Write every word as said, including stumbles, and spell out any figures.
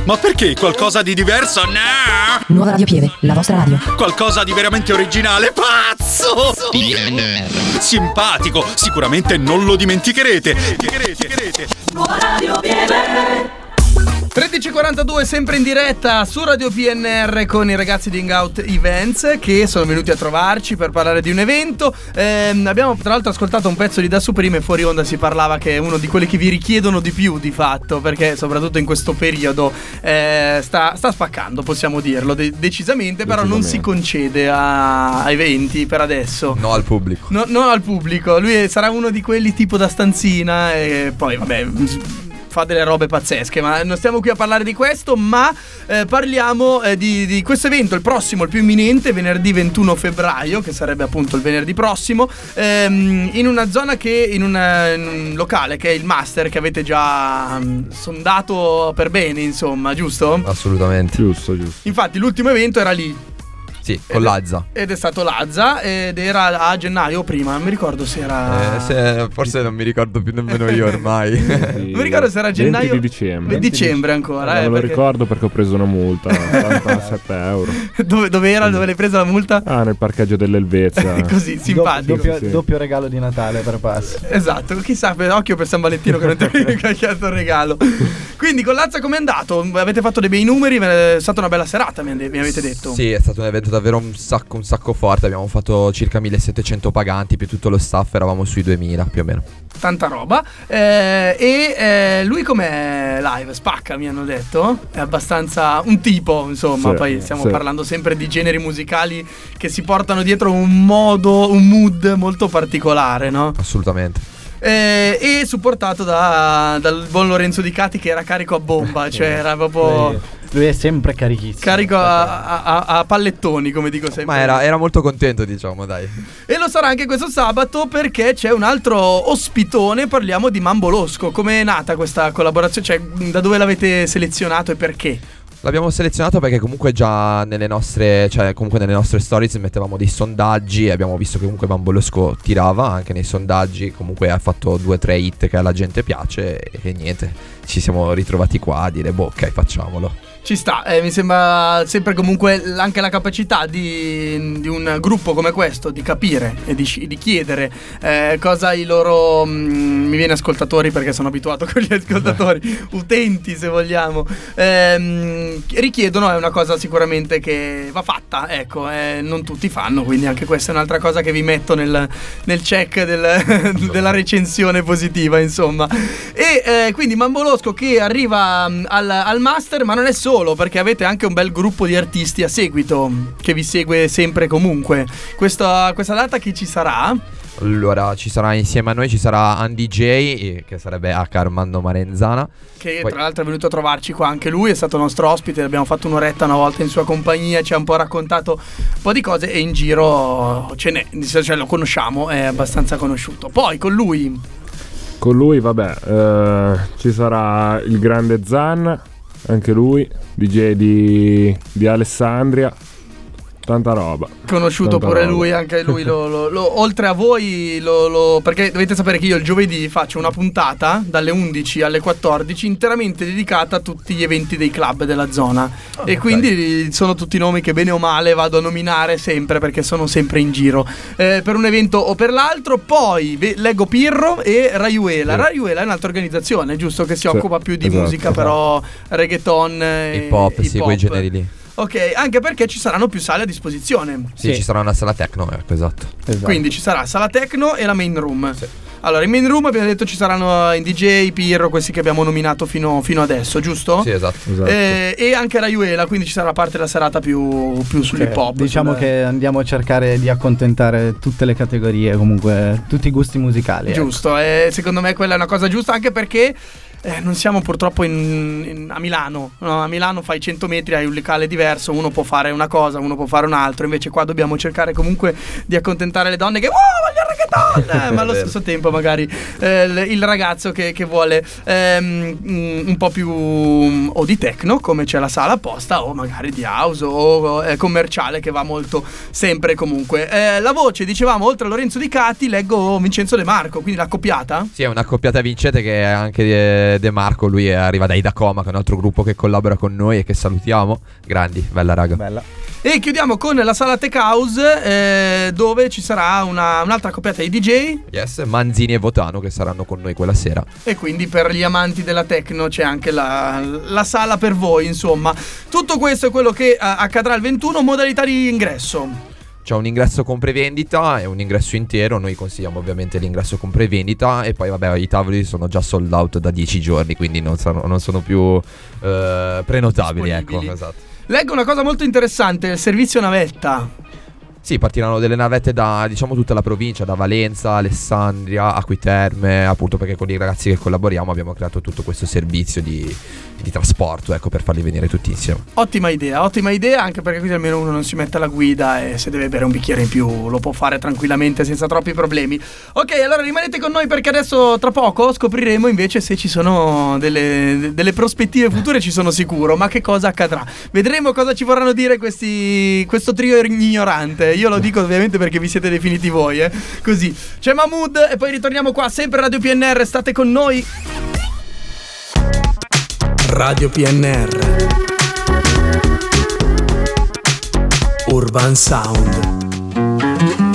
Ma perché? Qualcosa di diverso? No! Nuova Radio Pieve, la vostra radio. Qualcosa di veramente originale, pazzo! P N R. Simpatico, sicuramente non lo dimenticherete. Dimenticherete. Nuova Radio Pieve. tredici e quarantadue, sempre in diretta su Radio P N R con i ragazzi di Hangout Events che sono venuti a trovarci per parlare di un evento. Eh, abbiamo tra l'altro ascoltato un pezzo di Da Supreme e fuori onda si parlava che è uno di quelli che vi richiedono di più di fatto, perché soprattutto in questo periodo eh, sta, sta spaccando, possiamo dirlo de- decisamente, però non si concede a, a eventi per adesso. No al pubblico. No, non al pubblico, lui è, sarà uno di quelli tipo da stanzina e poi vabbè... fa delle robe pazzesche, ma non stiamo qui a parlare di questo, ma eh, parliamo eh, di, di questo evento, il prossimo, il più imminente, venerdì ventuno febbraio, che sarebbe appunto il venerdì prossimo, ehm, in una zona che, in, una, in un locale che è il Master, che avete già um, sondato per bene, insomma, giusto? Assolutamente. Giusto, giusto. Infatti l'ultimo evento era lì. Sì, con ed è, Lazza. Ed è stato Lazza ed era a gennaio o prima, non mi ricordo se era... Eh, se, forse non mi ricordo più nemmeno io ormai. Non mi ricordo se era gennaio venti di dicembre. Dicembre ancora, eh, eh, me lo perché... ricordo perché ho preso una multa, ottantasette euro. Dove, dove era? Dove l'hai presa la multa? Ah, nel parcheggio dell'Elvezia. Così, simpatico. Doppio, Sì. doppio regalo di Natale per pass. Esatto, chissà, per occhio per San Valentino che non ti avevi cacchiato il regalo. Quindi con Lazza com'è andato? Avete fatto dei bei numeri, è stata una bella serata, mi avete detto. Sì, è stato un evento davvero un sacco un sacco forte. Abbiamo fatto circa millesettecento paganti, più tutto lo staff eravamo sui duemila più o meno. Tanta roba. eh, E eh, lui com'è live? Spacca, mi hanno detto. È abbastanza un tipo, insomma. Sì, Poi stiamo sì. parlando sempre di generi musicali che si portano dietro un modo, un mood molto particolare, no? Assolutamente. Eh, e supportato da, dal buon Lorenzo Di Cati, che era carico a bomba, cioè era proprio Lui, lui è sempre carichissimo. carico a, a, a pallettoni, come dico sempre. Ma era, era molto contento, diciamo, dai. E lo sarà anche questo sabato, perché c'è un altro ospitone. Parliamo di Mambo Losco. Come è nata questa collaborazione? Cioè, da dove l'avete selezionato e perché? L'abbiamo selezionato perché comunque già nelle nostre, cioè comunque nelle nostre stories mettevamo dei sondaggi e abbiamo visto che comunque Mambo Losco tirava anche nei sondaggi, comunque ha fatto due o tre hit che alla gente piace e, e niente, ci siamo ritrovati qua a dire boh, ok, facciamolo. Ci sta, eh, mi sembra sempre comunque anche la capacità di, di un gruppo come questo di capire e di, di chiedere eh, cosa i loro, mh, mi viene ascoltatori perché sono abituato con gli ascoltatori, utenti se vogliamo, ehm, richiedono, è una cosa sicuramente che va fatta, ecco, eh, non tutti fanno, quindi anche questa è un'altra cosa che vi metto nel, nel check del, della recensione positiva, insomma. E eh, quindi Mambo Losco che arriva mh, al, al Master, ma non è solo, perché avete anche un bel gruppo di artisti a seguito che vi segue sempre comunque. Questa, questa data chi ci sarà? Allora ci sarà insieme a noi, ci sarà Andy J, che sarebbe H Armando Marenzana, che poi... tra l'altro è venuto a trovarci qua anche lui, è stato nostro ospite, abbiamo fatto un'oretta una volta in sua compagnia, ci ha un po' raccontato un po' di cose e in giro ce n'è, cioè lo conosciamo, è abbastanza conosciuto. Poi con lui Con lui vabbè eh, ci sarà il grande Zan, anche lui, D J di, di Alessandria. Tanta roba. Conosciuto Tanta pure roba. lui, anche lui lo, lo, lo, oltre a voi lo, lo, perché dovete sapere che io il giovedì faccio una puntata dalle undici alle quattordici interamente dedicata a tutti gli eventi dei club della zona, oh, e okay. Quindi sono tutti nomi che bene o male vado a nominare sempre perché sono sempre in giro eh, per un evento o per l'altro. Poi ve, leggo Pirro e Raiuela. Sì. Raiuela è un'altra organizzazione, giusto, che si sì, occupa più di esatto, musica esatto. Però reggaeton e hip hop, sì, quei generi lì. Ok, anche perché ci saranno più sale a disposizione. Sì, sì. Ci sarà una sala techno, ecco, esatto. esatto. Quindi ci sarà sala techno e la main room. Sì. Allora, in main room abbiamo detto ci saranno i D J, Pirro, questi che abbiamo nominato fino, fino adesso, giusto? Sì, esatto, esatto. E, e anche Raiuela, quindi ci sarà parte della serata più, più sull'hip hop. Diciamo sulle... che andiamo a cercare di accontentare tutte le categorie, comunque tutti i gusti musicali. Giusto, ecco. E secondo me quella è una cosa giusta, anche perché Eh, non siamo purtroppo in, in, a Milano, no? A Milano fai cento metri, hai un locale diverso, uno può fare una cosa, uno può fare un altro, invece qua dobbiamo cercare comunque di accontentare le donne che oh, voglio il reggaeton, ma allo stesso tempo magari eh, l- il ragazzo che, che vuole ehm, un po' più um, o di techno, come c'è la sala apposta, o magari di house o eh, commerciale, che va molto sempre comunque. Eh, la voce, dicevamo, oltre a Lorenzo Di Cati, leggo Vincenzo De Marco, quindi la coppiata? Sì, è una coppiata vincente che è anche De, De Marco, lui arriva dai Dacoma, che è un altro gruppo che collabora con noi e che salutiamo. Grandi, bella raga. Bella. E chiudiamo con la sala Tech House, eh, dove ci sarà una, un'altra coppiata di D J. Yes, Manzini e Votano che saranno con noi quella sera. E quindi per gli amanti della techno c'è anche la, la sala per voi, insomma. Tutto questo è quello che eh, accadrà il ventuno. Modalità di ingresso: c'è un ingresso con prevendita e un ingresso intero. Noi consigliamo ovviamente l'ingresso con prevendita. E poi vabbè, i tavoli sono già sold out da dieci giorni, quindi non sono, non sono più eh, prenotabili, ecco, esatto. Leggo una cosa molto interessante: il servizio navetta. Sì, partiranno delle navette da, diciamo, tutta la provincia, da Valenza, Alessandria, Acquiterme, appunto perché con i ragazzi che collaboriamo abbiamo creato tutto questo servizio di, di trasporto, ecco, per farli venire tutti insieme. Ottima idea, ottima idea, anche perché così almeno uno non si mette alla guida e se deve bere un bicchiere in più lo può fare tranquillamente senza troppi problemi. Ok, allora rimanete con noi, perché adesso tra poco scopriremo invece se ci sono delle, delle prospettive future, ci sono sicuro, ma che cosa accadrà. Vedremo cosa ci vorranno dire questi, questo trio ignorante. Io lo dico ovviamente perché vi siete definiti voi, eh. Così. C'è Mahmood e poi ritorniamo qua, sempre Radio P N R, state con noi. Radio P N R Urban Sound.